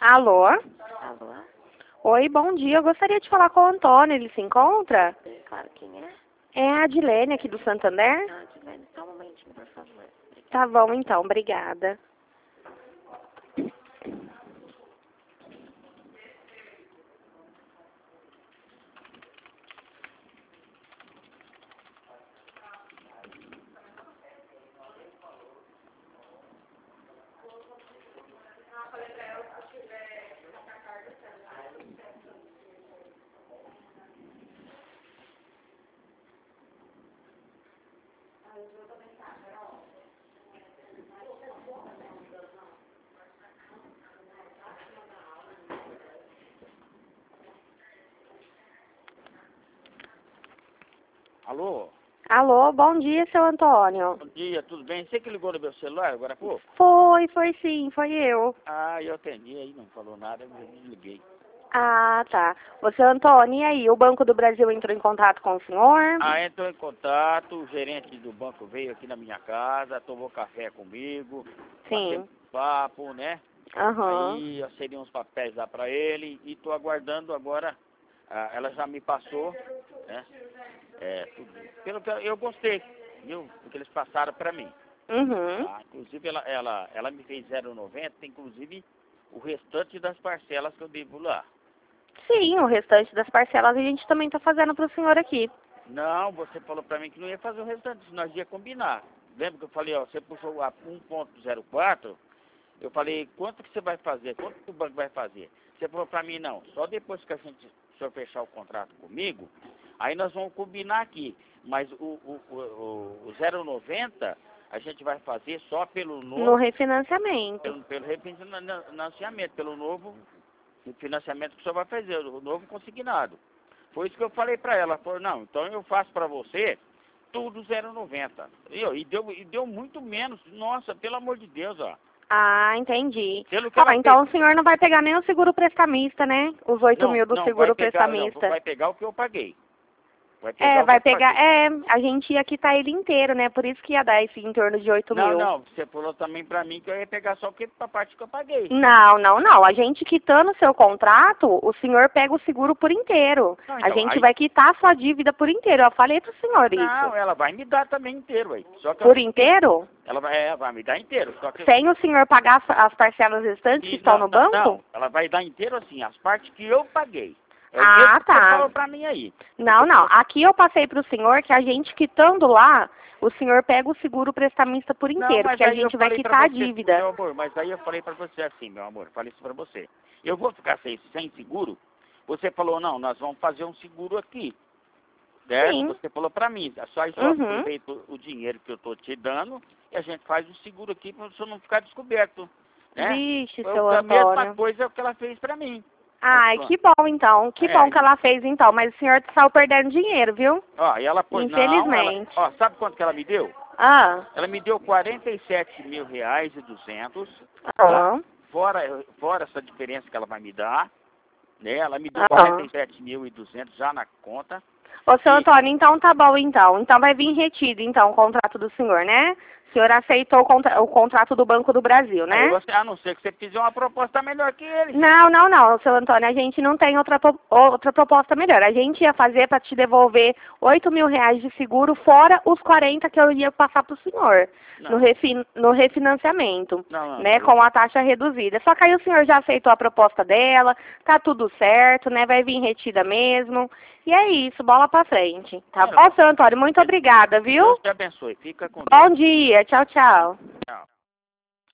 Alô? Alô? Oi, bom dia. Eu gostaria de falar com o Antônio. Ele se encontra? Claro, quem é? É a Adilene aqui do Santander? Ah, Adilene, só um momentinho, por favor. Tá bom, então. Obrigada. Alô? Alô, bom dia, seu Antônio. Bom dia, tudo bem? Você que ligou no meu celular agora há pouco? Foi sim, foi eu. Ah, eu atendi aí, não falou nada, eu desliguei. Ah, tá. Ô, seu Antônio, e aí? O Banco do Brasil entrou em contato com o senhor? Ah, entrou em contato, o gerente do banco veio aqui na minha casa, tomou café comigo, batemos Sim. papo, né? Aham. Aí eu cedi uns papéis lá pra ele e tô aguardando agora, ela já me passou, né? Tudo. Pelo que eu gostei, viu? Do que eles passaram pra mim. Uhum. Tá? Inclusive ela me fez 0,90, inclusive o restante das parcelas que eu devo lá. Sim, o restante das parcelas a gente também tá fazendo pro senhor aqui. Não, você falou pra mim que não ia fazer o restante, nós ia combinar. Lembra que eu falei, ó, você puxou a 1,04, eu falei, quanto que você vai fazer? Quanto que o banco vai fazer? Você falou pra mim, não, só depois que o senhor fechar o contrato comigo, aí nós vamos combinar aqui. Mas o 0,90 a gente vai fazer só pelo No novo, refinanciamento. pelo refinanciamento, pelo novo financiamento que o senhor vai fazer, o novo consignado. Foi isso que eu falei para ela. Ela falou, não, então eu faço para você tudo 0,90. E deu muito menos. Nossa, pelo amor de Deus, ó. Ah, entendi. Pelo que Ó, ela então fez. o senhor não vai pegar nem o seguro prestamista, né? Os 8 Não, mil do não, seguro prestamista. vai pegar o que eu paguei. Vai pegar o que Vai eu pegar. paguei. A gente ia quitar ele inteiro, né? Por isso que ia dar esse em torno de 8 Não, mil. não, você falou também para mim que eu ia pegar só a parte que eu paguei. Não, não, não. A gente quitando o seu contrato, o senhor pega o seguro por inteiro. Não, A então, gente aí, vai quitar a sua dívida por inteiro. Eu falei pro senhor isso. não, ela vai me dar também inteiro aí. Só que Por inteiro? ela vai me dar inteiro. Só que Sem o senhor pagar as parcelas restantes que estão no banco? não, ela vai dar inteiro assim, as partes que eu paguei. É o Ah, mesmo que tá. você falou pra mim aí. Não, não. Aqui eu passei pro senhor que a gente quitando lá, o senhor pega o seguro prestamista por Não, inteiro, mas porque a aí eu gente vai falei pra quitar a você, dívida. meu amor, mas aí eu falei pra você assim, meu amor, falei isso pra você. Eu vou ficar sem seguro? Você falou, não, nós vamos fazer um seguro aqui. Certo? Sim. Você falou pra mim, só Uhum. aproveita o dinheiro que eu tô te dando e a gente faz o seguro aqui pra você não ficar descoberto. Né? Vixe, Foi seu a mesma Antônio. coisa que ela fez pra mim. Ai, que bom então. Que bom que ela fez então. Mas o senhor saiu perdendo dinheiro, viu? Ó, e ela pôs, não, Infelizmente. ó, sabe quanto que ela me deu? Ah. Ela me deu R$ 47.200, tá? Ah. Fora essa diferença que ela vai me dar, né? Ela me deu Ah. 47.200 já na conta. Ô, seu Antônio, então tá bom então. Então vai vir retido então o contrato do senhor, né? O senhor aceitou o contrato do Banco do Brasil, né? A não ser que você fizer uma proposta melhor que ele. Não, não, não, seu Antônio, a gente não tem outra proposta melhor. A gente ia fazer para te devolver R$ 8.000 de seguro, fora os 40 que eu ia passar para o senhor no refinanciamento, Não, né, com a taxa reduzida. Só que aí o senhor já aceitou a proposta dela, tá tudo certo, né, vai vir retida mesmo. E é isso, bola para frente. Tá bom, seu Antônio? Muito obrigada, viu? Deus te abençoe. Fica com Deus. Bom dia, tchau, tchau.